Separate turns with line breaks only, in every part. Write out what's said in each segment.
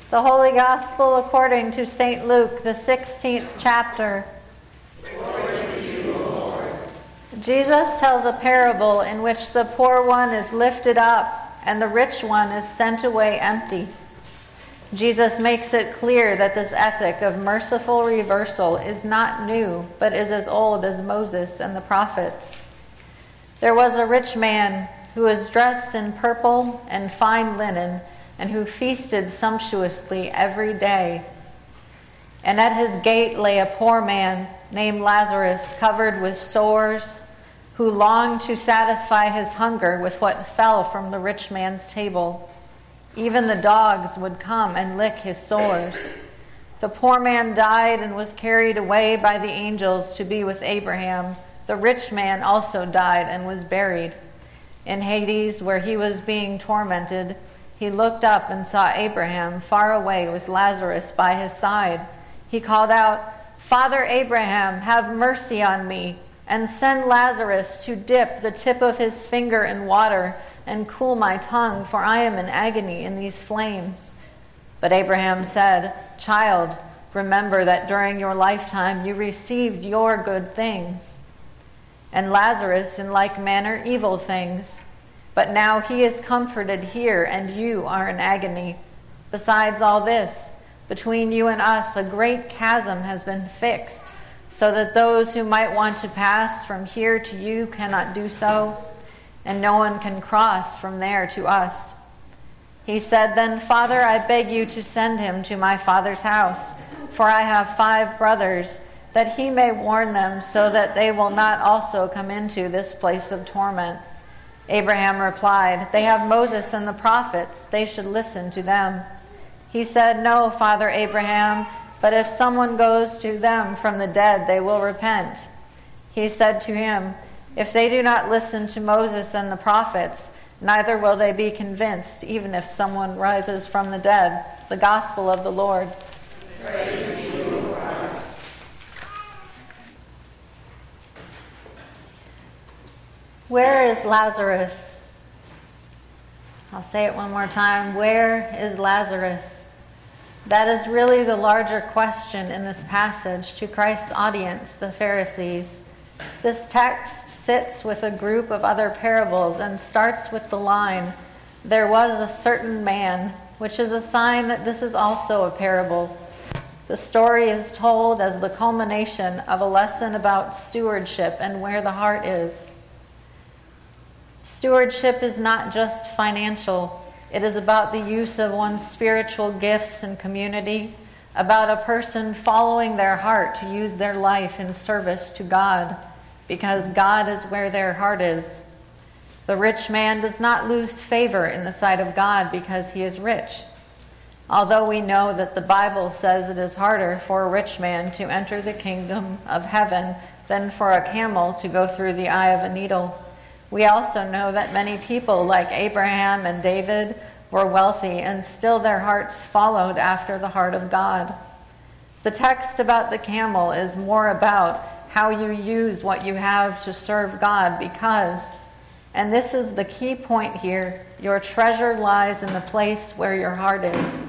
The Holy Gospel according to St. Luke, the 16th chapter.
Glory to you, Lord.
Jesus tells a parable in which the poor one is lifted up and the rich one is sent away empty. Jesus makes it clear that this ethic of merciful reversal is not new, but is as old as Moses and the prophets. There was a rich man who was dressed in purple and fine linen, and who feasted sumptuously every day. And at his gate lay a poor man named Lazarus, covered with sores, who longed to satisfy his hunger with what fell from the rich man's table. Even the dogs would come and lick his sores. The poor man died and was carried away by the angels to be with Abraham. The rich man also died and was buried. In Hades, where he was being tormented, he looked up and saw Abraham far away with Lazarus by his side. He called out, "Father Abraham, have mercy on me, and send Lazarus to dip the tip of his finger in water and cool my tongue, for I am in agony in these flames." But Abraham said, "Child, remember that during your lifetime you received your good things, and Lazarus in like manner evil things. But now he is comforted here, and you are in agony. Besides all this, between you and us a great chasm has been fixed, so that those who might want to pass from here to you cannot do so, and no one can cross from there to us." He said, "Then, Father, I beg you to send him to my father's house, for I have 5 brothers, that he may warn them, so that they will not also come into this place of torment." Abraham replied, "They have Moses and the prophets. They should listen to them." He said, "No, Father Abraham, but if someone goes to them from the dead, they will repent." He said to him, "If they do not listen to Moses and the prophets, neither will they be convinced, even if someone rises from the dead." The Gospel of the Lord.
Praise to you, Christ.
Where is Lazarus? I'll say it one more time. Where is Lazarus? That is really the larger question in this passage to Christ's audience, the Pharisees. This text sits with a group of other parables and starts with the line, "There was a certain man," which is a sign that this is also a parable. The story is told as the culmination of a lesson about stewardship and where the heart is. Stewardship is not just financial. It is about the use of one's spiritual gifts and community, about a person following their heart to use their life in service to God, because God is where their heart is. The rich man does not lose favor in the sight of God because he is rich. Although we know that the Bible says it is harder for a rich man to enter the kingdom of heaven than for a camel to go through the eye of a needle, we also know that many people like Abraham and David were wealthy and still their hearts followed after the heart of God. The text about the camel is more about how you use what you have to serve God because, and this is the key point here, your treasure lies in the place where your heart is.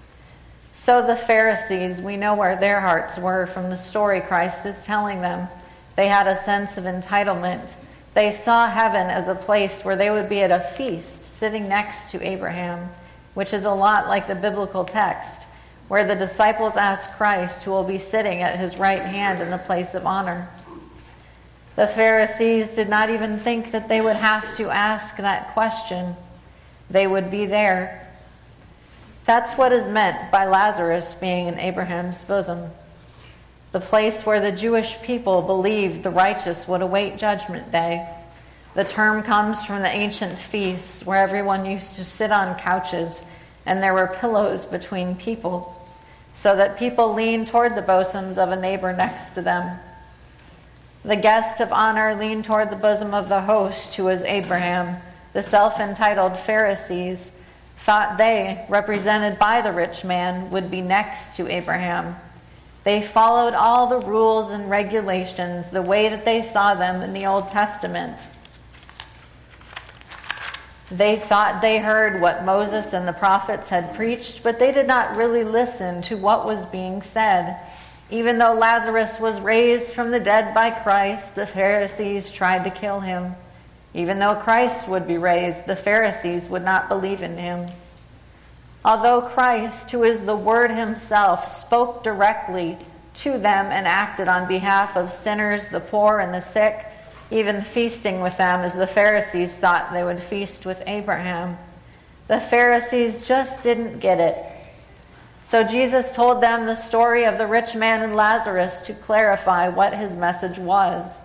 So the Pharisees, we know where their hearts were from the story Christ is telling them. They had a sense of entitlement. They saw heaven as a place where they would be at a feast sitting next to Abraham, which is a lot like the biblical text, where the disciples ask Christ who will be sitting at his right hand in the place of honor. The Pharisees did not even think that they would have to ask that question. They would be there. That's what is meant by Lazarus being in Abraham's bosom. The place where the Jewish people believed the righteous would await Judgment Day. The term comes from the ancient feasts where everyone used to sit on couches and there were pillows between people so that people leaned toward the bosoms of a neighbor next to them. The guest of honor leaned toward the bosom of the host, who was Abraham. The self-entitled Pharisees thought they, represented by the rich man, would be next to Abraham. They followed all the rules and regulations the way that they saw them in the Old Testament. They thought they heard what Moses and the prophets had preached, but they did not really listen to what was being said. Even though Lazarus was raised from the dead by Christ, the Pharisees tried to kill him. Even though Christ would be raised, the Pharisees would not believe in him. Although Christ, who is the Word himself, spoke directly to them and acted on behalf of sinners, the poor, and the sick, even feasting with them as the Pharisees thought they would feast with Abraham, the Pharisees just didn't get it. So Jesus told them the story of the rich man and Lazarus to clarify what his message was.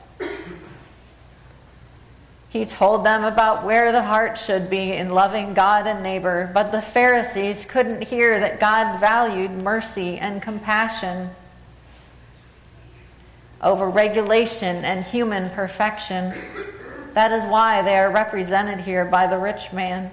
He told them about where the heart should be in loving God and neighbor, but the Pharisees couldn't hear that God valued mercy and compassion over regulation and human perfection. That is why they are represented here by the rich man.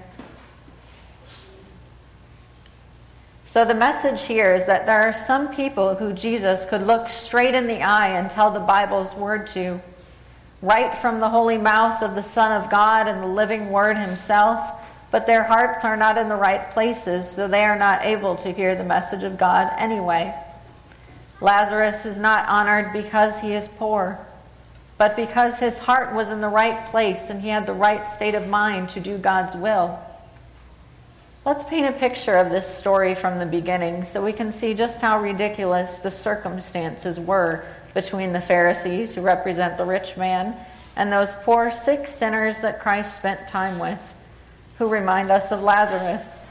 So the message here is that there are some people who Jesus could look straight in the eye and tell the Bible's word to, right from the holy mouth of the Son of God and the living Word himself, but their hearts are not in the right places, so they are not able to hear the message of God anyway. Lazarus is not honored because he is poor, but because his heart was in the right place and he had the right state of mind to do God's will. Let's paint a picture of this story from the beginning so we can see just how ridiculous the circumstances were between the Pharisees, who represent the rich man, and those poor, sick sinners that Christ spent time with, who remind us of Lazarus.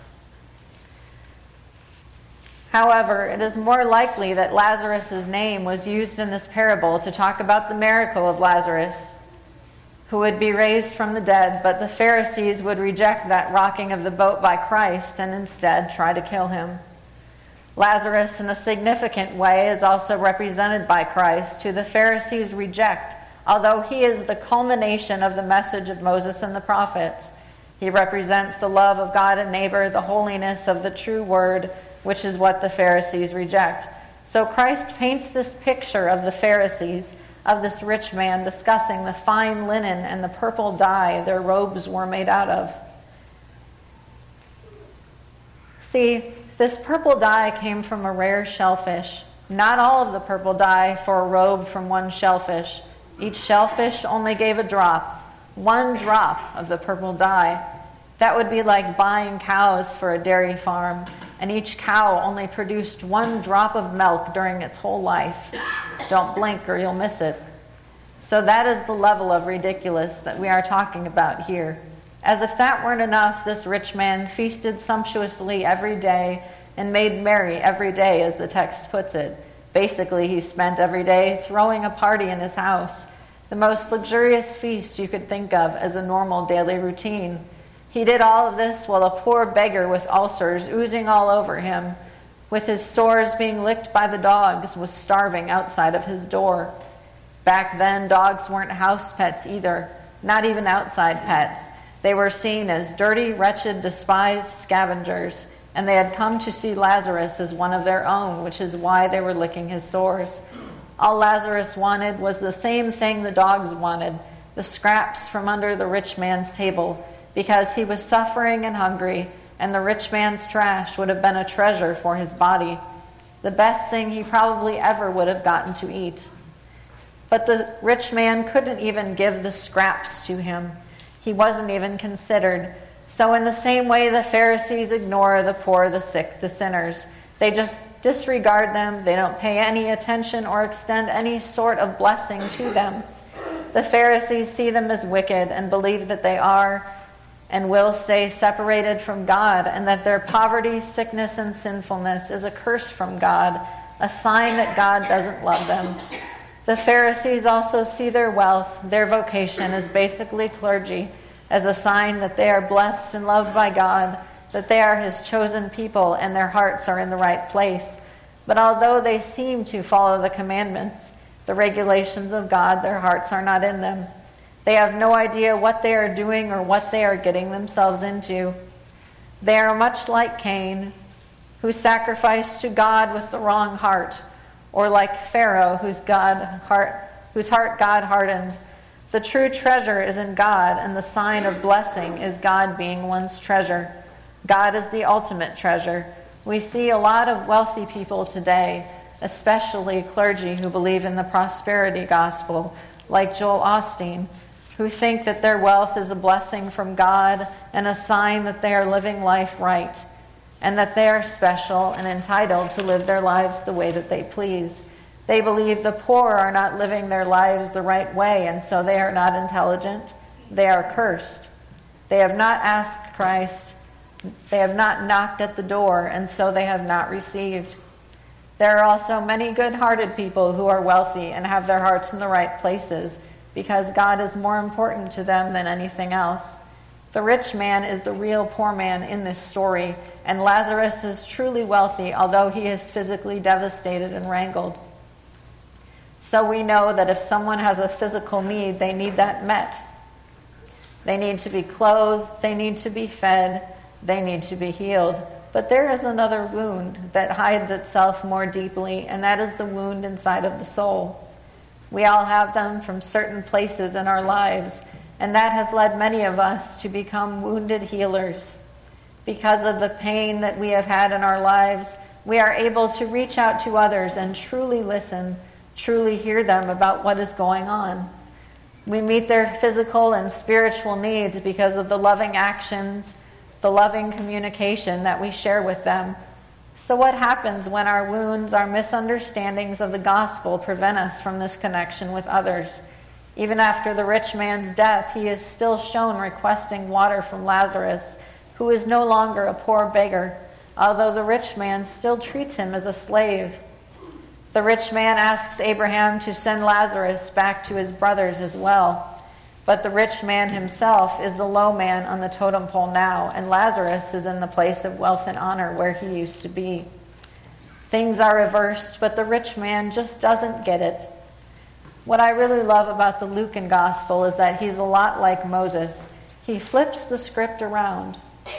However, it is more likely that Lazarus' name was used in this parable to talk about the miracle of Lazarus, who would be raised from the dead, but the Pharisees would reject that rocking of the boat by Christ and instead try to kill him. Lazarus, in a significant way, is also represented by Christ, who the Pharisees reject, although he is the culmination of the message of Moses and the prophets. He represents the love of God and neighbor, the holiness of the true word, which is what the Pharisees reject. So Christ paints this picture of the Pharisees, of this rich man discussing the fine linen and the purple dye their robes were made out of. See, this purple dye came from a rare shellfish. Not all of the purple dye for a robe from one shellfish. Each shellfish only gave a drop, one drop of the purple dye. That would be like buying cows for a dairy farm, and each cow only produced one drop of milk during its whole life. Don't blink or you'll miss it. So that is the level of ridiculous that we are talking about here. As if that weren't enough, this rich man feasted sumptuously every day and made merry every day, as the text puts it. Basically, he spent every day throwing a party in his house, the most luxurious feast you could think of as a normal daily routine. He did all of this while a poor beggar with ulcers oozing all over him, with his sores being licked by the dogs, was starving outside of his door. Back then, dogs weren't house pets either, not even outside pets. They were seen as dirty, wretched, despised scavengers, and they had come to see Lazarus as one of their own, which is why they were licking his sores. All Lazarus wanted was the same thing the dogs wanted, the scraps from under the rich man's table, because he was suffering and hungry, and the rich man's trash would have been a treasure for his body, the best thing he probably ever would have gotten to eat. But the rich man couldn't even give the scraps to him. He wasn't even considered. So in the same way the Pharisees ignore the poor, the sick, the sinners. They just disregard them. They don't pay any attention or extend any sort of blessing to them. The Pharisees see them as wicked and believe that they are and will stay separated from God, and that their poverty, sickness, and sinfulness is a curse from God, a sign that God doesn't love them. The Pharisees also see their wealth, their vocation as basically clergy, as a sign that they are blessed and loved by God, that they are his chosen people and their hearts are in the right place. But although they seem to follow the commandments, the regulations of God, their hearts are not in them. They have no idea what they are doing or what they are getting themselves into. They are much like Cain, who sacrificed to God with the wrong heart, or like Pharaoh, whose heart God hardened. The true treasure is in God, and the sign of blessing is God being one's treasure. God is the ultimate treasure. We see a lot of wealthy people today, especially clergy who believe in the prosperity gospel, like Joel Osteen, who think that their wealth is a blessing from God and a sign that they are living life right, and that they are special and entitled to live their lives the way that they please. They believe the poor are not living their lives the right way, and so they are not intelligent. They are cursed. They have not asked Christ. They have not knocked at the door, and so they have not received. There are also many good-hearted people who are wealthy and have their hearts in the right places, because God is more important to them than anything else. The rich man is the real poor man in this story, and Lazarus is truly wealthy, although he is physically devastated and wrangled. So we know that if someone has a physical need, they need that met. They need to be clothed, they need to be fed, they need to be healed. But there is another wound that hides itself more deeply, and that is the wound inside of the soul. We all have them from certain places in our lives, and that has led many of us to become wounded healers. Because of the pain that we have had in our lives, we are able to reach out to others and truly listen, truly hear them about what is going on. We meet their physical and spiritual needs because of the loving actions, the loving communication that we share with them. So what happens when our wounds, our misunderstandings of the gospel prevent us from this connection with others? Even after the rich man's death, he is still shown requesting water from Lazarus, who is no longer a poor beggar, although the rich man still treats him as a slave. The rich man asks Abraham to send Lazarus back to his brothers as well. But the rich man himself is the low man on the totem pole now, and Lazarus is in the place of wealth and honor where he used to be. Things are reversed, but the rich man just doesn't get it. What I really love about the Lucan gospel is that he's a lot like Moses. He flips the script around.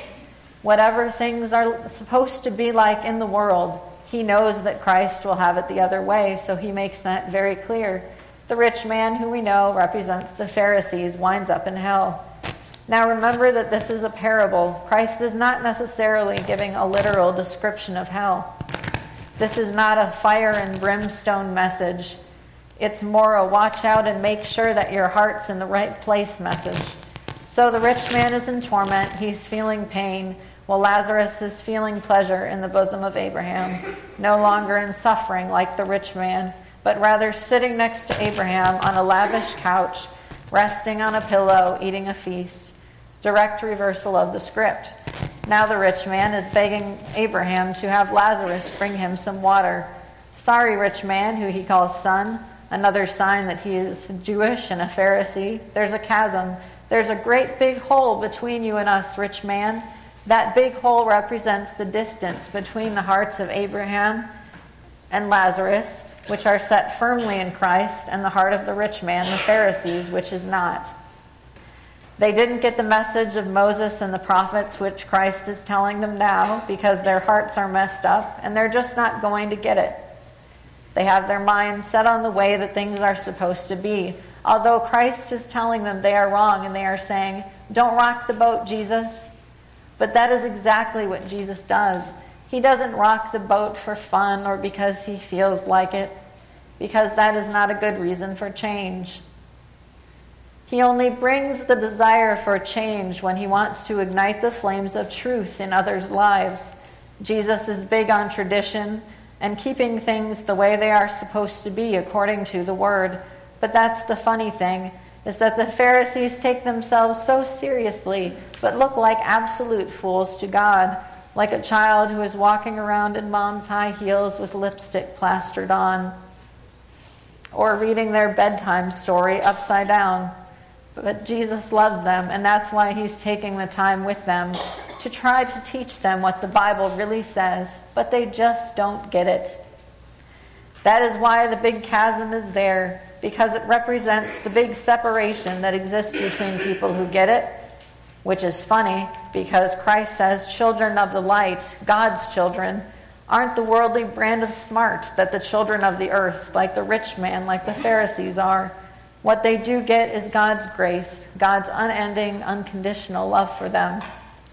Whatever things are supposed to be like in the world, he knows that Christ will have it the other way, so he makes that very clear. The rich man, who we know represents the Pharisees, winds up in hell. Now remember that this is a parable. Christ is not necessarily giving a literal description of hell. This is not a fire and brimstone message. It's more a watch out and make sure that your heart's in the right place message. So the rich man is in torment. He's feeling pain, while Lazarus is feeling pleasure in the bosom of Abraham, no longer in suffering like the rich man, but rather sitting next to Abraham on a lavish couch, resting on a pillow, eating a feast. Direct reversal of the script. Now the rich man is begging Abraham to have Lazarus bring him some water. Sorry, rich man, who he calls son, another sign that he is Jewish and a Pharisee. There's a chasm. There's a great big hole between you and us, rich man. That big hole represents the distance between the hearts of Abraham and Lazarus, which are set firmly in Christ, and the heart of the rich man, the Pharisees, which is not. They didn't get the message of Moses and the prophets, which Christ is telling them now, because their hearts are messed up, and they're just not going to get it. They have their minds set on the way that things are supposed to be, although Christ is telling them they are wrong, and they are saying, "Don't rock the boat, Jesus." But that is exactly what Jesus does. He doesn't rock the boat for fun or because he feels like it, because that is not a good reason for change. He only brings the desire for change when he wants to ignite the flames of truth in others' lives. Jesus is big on tradition and keeping things the way they are supposed to be according to the Word. But that's the funny thing, is that the Pharisees take themselves so seriously, but look like absolute fools to God, like a child who is walking around in mom's high heels with lipstick plastered on, or reading their bedtime story upside down. But Jesus loves them, and that's why he's taking the time with them to try to teach them what the Bible really says, but they just don't get it. That is why the big chasm is there, because it represents the big separation that exists between people who get it, which is funny, because Christ says children of the light, God's children, aren't the worldly brand of smart that the children of the earth, like the rich man, like the Pharisees are. What they do get is God's grace, God's unending, unconditional love for them.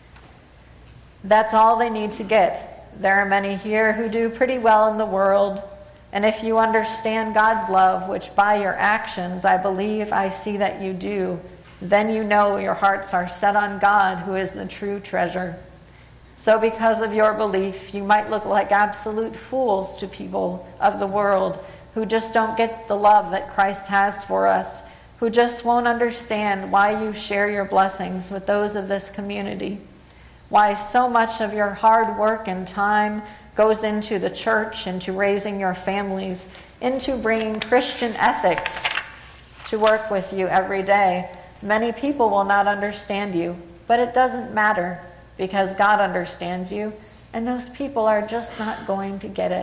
That's all they need to get. There are many here who do pretty well in the world, and if you understand God's love, which by your actions I believe I see that you do, then you know your hearts are set on God, who is the true treasure. So because of your belief, you might look like absolute fools to people of the world who just don't get the love that Christ has for us, who just won't understand why you share your blessings with those of this community, why so much of your hard work and time goes into the church, into raising your families, into bringing Christian ethics to work with you every day. Many people will not understand you, but it doesn't matter because God understands you, and those people are just not going to get it.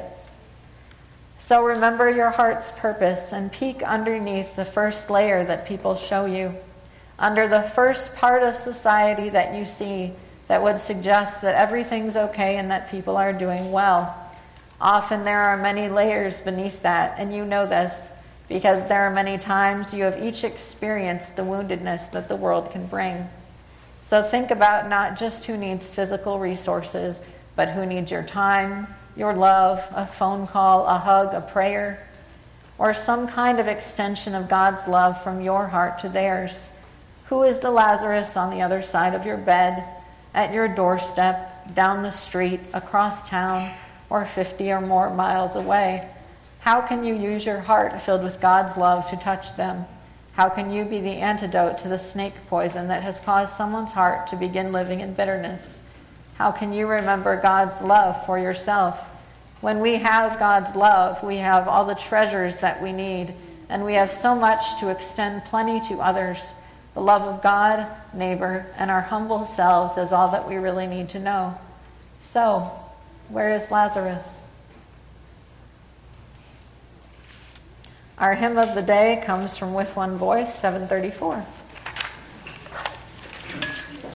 So remember your heart's purpose and peek underneath the first layer that people show you, under the first part of society that you see that would suggest that everything's okay and that people are doing well. Often there are many layers beneath that, and you know this because there are many times you have each experienced the woundedness that the world can bring. So think about not just who needs physical resources, but who needs your time, your love, a phone call, a hug, a prayer, or some kind of extension of God's love from your heart to theirs. Who is the Lazarus on the other side of your bed, at your doorstep, down the street, across town, or 50 or more miles away? How can you use your heart filled with God's love to touch them? How can you be the antidote to the snake poison that has caused someone's heart to begin living in bitterness? How can you remember God's love for yourself? When we have God's love, we have all the treasures that we need, and we have so much to extend plenty to others. The love of God, neighbor, and our humble selves is all that we really need to know. So, where is Lazarus? Our hymn of the day comes from With One Voice, 734.